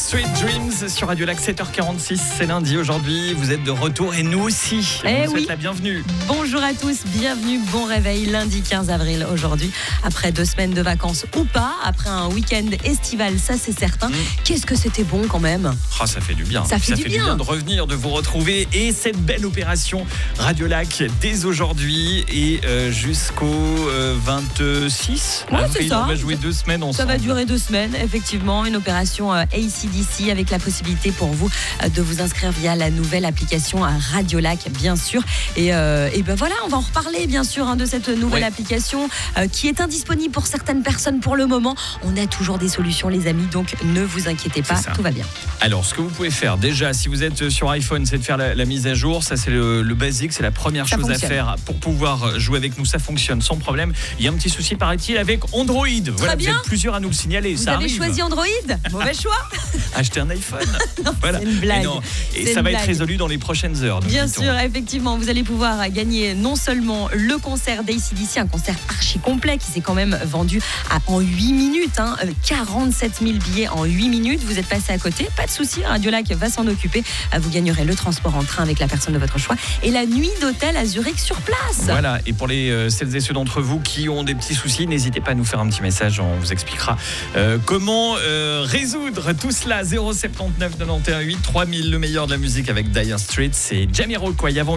Sweet Dreams sur Radio Lac, 7h46, c'est lundi aujourd'hui, vous êtes de retour et nous aussi. On vous souhaite la bienvenue. Bonjour à tous, bienvenue, bon réveil lundi 15 avril aujourd'hui. Après 2 semaines de vacances ou pas, après un week-end estival, ça c'est certain. Qu'est-ce que c'était bon quand même. Oh, ça fait du bien. Ça fait du bien de revenir, de vous retrouver et cette belle opération Radio Lac dès aujourd'hui et jusqu'au 26 ouais, avril. c'est ça. On va jouer 2 semaines ensemble. Ça va durer 2 semaines, effectivement. Une opération AC/DC avec la possibilité pour vous de vous inscrire via la nouvelle application Radio Lac, bien sûr. Et ben voilà, on va en reparler, bien sûr, de cette nouvelle application qui est indisponible pour certaines personnes pour le moment. On a toujours des solutions, les amis, donc ne vous inquiétez pas, tout va bien. Alors, ce que vous pouvez faire, déjà, si vous êtes sur iPhone, c'est de faire la mise à jour. Ça, c'est le basique, c'est la première chose à faire pour pouvoir jouer avec nous. Ça fonctionne sans problème. Il y a un petit souci, paraît-il, avec Android. Voilà, vous êtes plusieurs à nous le signaler. Vous avez choisi Android ? Mauvais choix. Acheter un iPhone. Non, voilà. C'est une blague. Et ça va être résolu dans les prochaines heures. Bien sûr, effectivement, vous allez pouvoir gagner non seulement le concert d'AC/DC, un concert archi complet qui s'est quand même vendu en 8 minutes. 47 000 billets en 8 minutes. Vous êtes passé à côté, pas de souci, Radio Lac va s'en occuper. Vous gagnerez le transport en train avec la personne de votre choix et la nuit d'hôtel à Zurich sur place. Voilà, et pour celles et ceux d'entre vous qui ont des petits soucis, n'hésitez pas à nous faire un petit message, on vous expliquera comment résoudre tout cela. 079 91 8 3000, le meilleur de la musique avec Dire Straits, c'est Jamiroquai avant